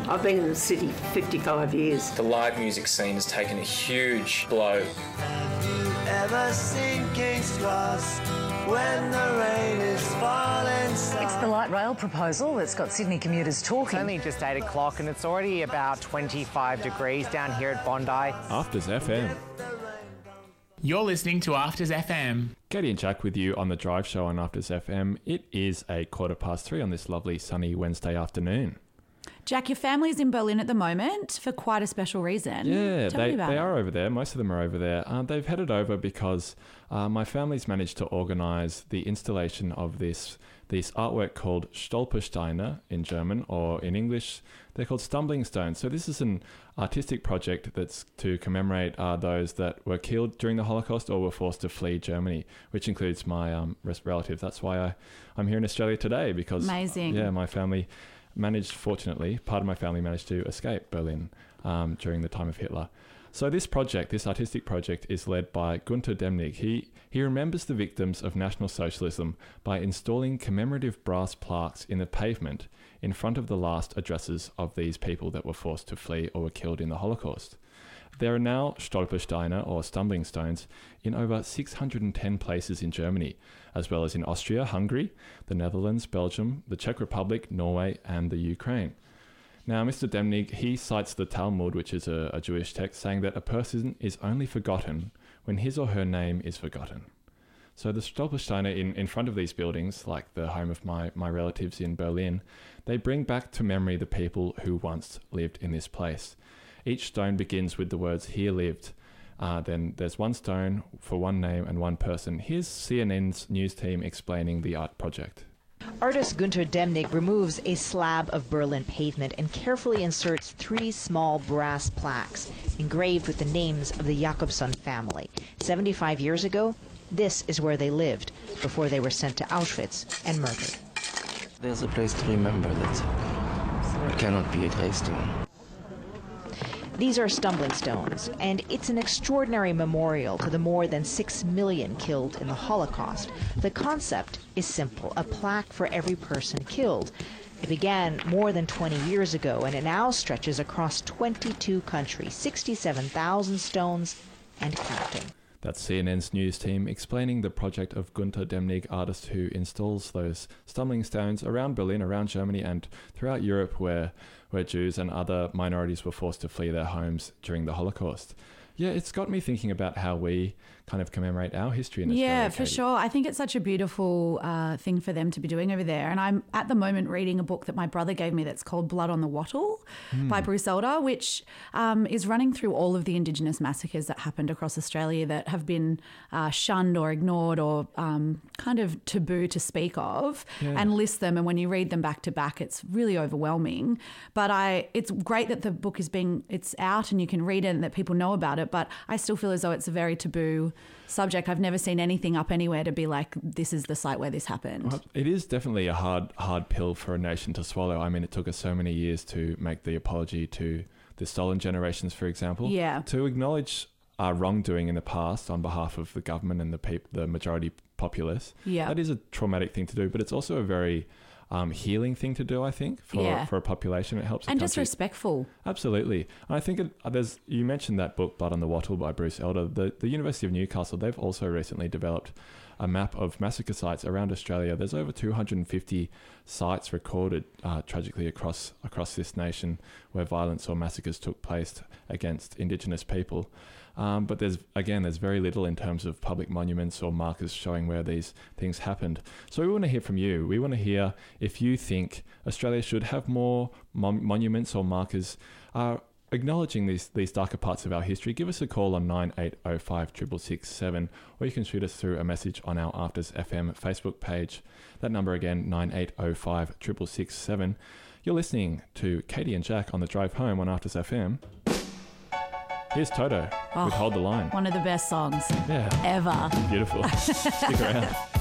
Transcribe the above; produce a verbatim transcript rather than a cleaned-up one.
I've been in the city fifty-five years. The live music scene has taken a huge blow. Have you ever seen King's Cross when the rain is falling soft? It's the light rail proposal that's got Sydney commuters talking. It's only just eight o'clock and it's already about twenty-five degrees down here at Bondi. Afters F M. You're listening to Afters F M. Katie and Jack with you on the Drive Show on Afters F M. It is a quarter past three on this lovely sunny Wednesday afternoon. Jack, your family's in Berlin at the moment for quite a special reason. Yeah, Tell they, me about they it. are over there. Most of them are over there. Uh, they've headed over because uh, my family's managed to organise the installation of this this artwork called Stolpersteine in German, or in English, they're called Stumbling Stones. So this is an artistic project that's to commemorate uh, those that were killed during the Holocaust or were forced to flee Germany, which includes my um, relatives. That's why I, I'm here in Australia today, because Amazing. yeah, my family managed, fortunately, part of my family managed to escape Berlin um, during the time of Hitler. So this project, this artistic project, is led by Gunter Demnig. He he remembers the victims of National Socialism by installing commemorative brass plaques in the pavement in front of the last addresses of these people that were forced to flee or were killed in the Holocaust. There are now Stolpersteine, or stumbling stones, in over six hundred ten places in Germany, as well as in Austria, Hungary, the Netherlands, Belgium, the Czech Republic, Norway, and the Ukraine. Now, Mister Demnig, he cites the Talmud, which is a, a Jewish text, saying that a person is only forgotten when his or her name is forgotten. So the Stolpersteine in, in front of these buildings, like the home of my, my relatives in Berlin, they bring back to memory the people who once lived in this place. Each stone begins with the words, "Here lived." Uh, then there's one stone for one name and one person. Here's C N N's news team explaining the art project. Artist Gunter Demnig removes a slab of Berlin pavement and carefully inserts three small brass plaques engraved with the names of the Jakobson family. seventy-five years ago, this is where they lived before they were sent to Auschwitz and murdered. There's a place to remember that cannot be erased. These are stumbling stones, and it's an extraordinary memorial to the more than six million killed in the Holocaust. The concept is simple, a plaque for every person killed. It began more than twenty years ago, and it now stretches across twenty-two countries, sixty-seven thousand stones and counting. That's C N N's news team explaining the project of Gunter Demnig, artist who installs those stumbling stones around Berlin, around Germany, and throughout Europe where, where Jews and other minorities were forced to flee their homes during the Holocaust. Yeah, it's got me thinking about how we kind of commemorate our history in Australia. Yeah, for Katie. sure. I think it's such a beautiful uh, thing for them to be doing over there. And I'm at the moment reading a book that my brother gave me that's called Blood on the Wattle mm. by Bruce Elder, which um, is running through all of the Indigenous massacres that happened across Australia that have been uh, shunned or ignored or um, kind of taboo to speak of, yeah. and lists them. And when you read them back to back, it's really overwhelming. But I, it's great that the book is being, it's out and you can read it and that people know about it. But I still feel as though it's a very taboo subject. I've never seen anything up anywhere to be like, this is the site where this happened. Well, it is definitely a hard, hard pill for a nation to swallow. I mean, it took us so many years to make the apology to the stolen generations, for example. Yeah. To acknowledge our wrongdoing in the past on behalf of the government and the peop- the majority populace. Yeah. That is a traumatic thing to do, but it's also a very Um, healing thing to do, I think, for yeah. for a population. It helps. And the just respectful. Absolutely. And I think it, there's. You mentioned that book, Blood on the Wattle by Bruce Elder. The the University of Newcastle, they've also recently developed a map of massacre sites around Australia. There's over two hundred fifty sites recorded uh, tragically across across this nation where violence or massacres took place against Indigenous people. Um, but there's, again, there's very little in terms of public monuments or markers showing where these things happened. So we want to hear from you. We want to hear if you think Australia should have more mon- monuments or markers uh, acknowledging these these darker parts of our history. Give us a call on nine eight oh five six six six seven, or you can shoot us through a message on our Afters F M Facebook page. That number again, nine eight oh five six six six seven. You're listening to Katie and Jack on the drive home on Afters F M. Here's Toto oh, with Hold the Line. One of the best songs yeah. ever. Beautiful. Stick around.